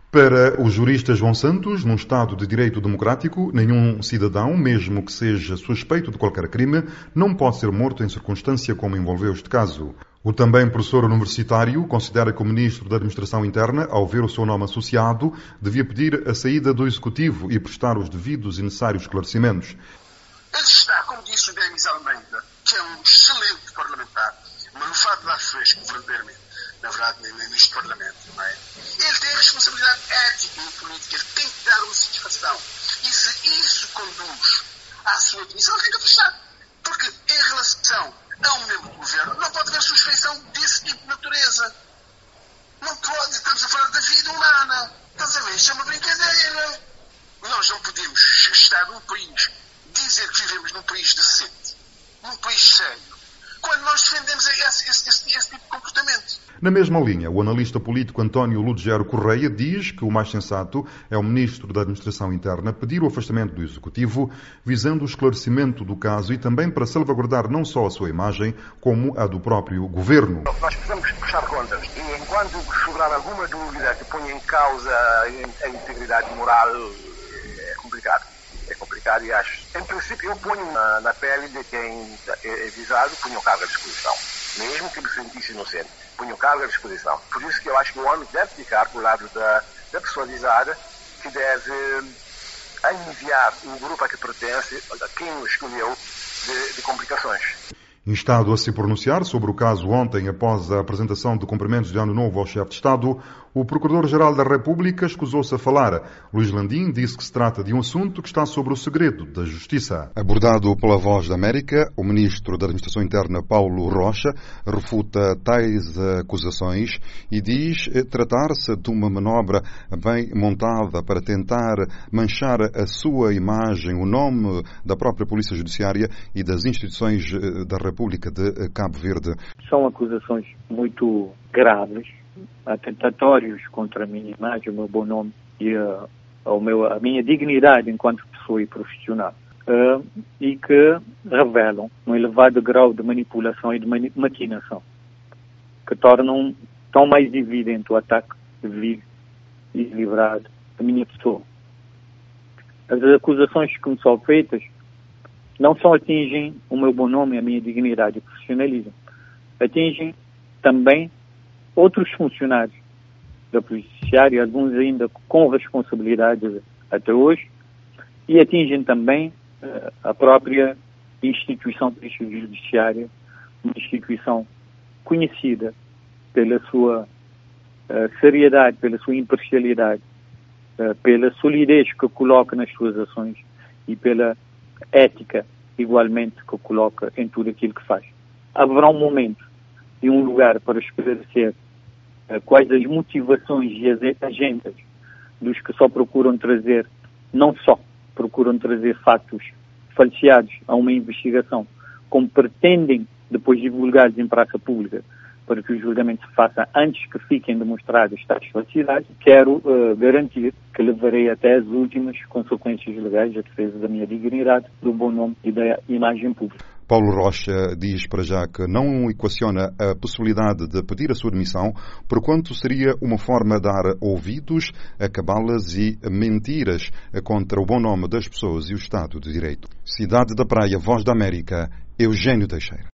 Para o jurista João Santos, num Estado de direito democrático, nenhum cidadão, mesmo que seja suspeito de qualquer crime, não pode ser morto em circunstância como envolveu este caso. O também professor universitário considera que o Ministro da Administração Interna, ao ver o seu nome associado, devia pedir a saída do Executivo e prestar os devidos e necessários esclarecimentos. Ele está, como disse o Denis Almeida, que é um excelente parlamentar, mas o fato de dar fresco verdadeiramente, na verdade, neste Parlamento, não é? Ele tem a responsabilidade ética e política, ele tem que dar uma satisfação. E se isso conduz à sua demissão, ele tem que afastar. Porque em relação a um membro do governo, não pode haver suspeição desse tipo de natureza. Não pode, estamos a falar da vida humana. Estás a ver? Isto é uma brincadeira. Nós não podemos estar num país, dizer que vivemos num país decente, num país sério, quando nós defendemos esse tipo de comportamento. Na mesma linha, o analista político António Ludgero Correia diz que o mais sensato é o Ministro da Administração Interna pedir o afastamento do Executivo, visando o esclarecimento do caso e também para salvaguardar não só a sua imagem, como a do próprio Governo. Nós precisamos prestar contas e enquanto sobrar alguma dúvida que ponha em causa a integridade moral, é complicado. É complicado e acho. Em princípio, eu ponho na pele de quem é visado, ponho o cargo à disposição. Mesmo que me sentisse inocente, ponho o cargo à disposição. Por isso que eu acho que o homem deve ficar por lado da pessoa visada, que deve aliviar o grupo a que pertence, a quem o escolheu, de complicações. Instado a se pronunciar sobre o caso ontem, após a apresentação de cumprimentos de Ano Novo ao chefe de Estado, o Procurador-Geral da República escusou-se a falar. Luís Landim disse que se trata de um assunto que está sobre o segredo da Justiça. Abordado pela Voz da América, o Ministro da Administração Interna, Paulo Rocha, refuta tais acusações e diz tratar-se de uma manobra bem montada para tentar manchar a sua imagem, o nome da própria Polícia Judiciária e das instituições da República de Cabo Verde. São acusações muito graves, atentatórios contra a minha imagem, o meu bom nome e a minha dignidade enquanto pessoa e profissional, e que revelam um elevado grau de manipulação e de maquinação, que tornam tão mais evidente o ataque vil e deliberado da minha pessoa. As acusações que me são feitas não só atingem o meu bom nome, a minha dignidade e profissionalismo, atingem também outros funcionários da Polícia Judiciária, alguns ainda com responsabilidades até hoje, e atingem também a própria instituição Polícia Judiciária, uma instituição conhecida pela sua seriedade, pela sua imparcialidade, pela solidez que coloca nas suas ações e pela ética, igualmente, que coloca em tudo aquilo que faz. Haverá um momento e um lugar para esclarecer quais as motivações e as agendas dos que não só procuram trazer fatos falseados a uma investigação, como pretendem depois divulgados em praça pública para que o julgamento se faça antes que fiquem demonstradas tais falsidades. Quero garantir que levarei até as últimas consequências legais a defesa da minha dignidade, do bom nome e da imagem pública. Paulo Rocha diz para já que não equaciona a possibilidade de pedir a sua demissão, porquanto seria uma forma de dar ouvidos a cabalas e mentiras contra o bom nome das pessoas e o Estado de Direito. Cidade da Praia, Voz da América, Eugênio Teixeira.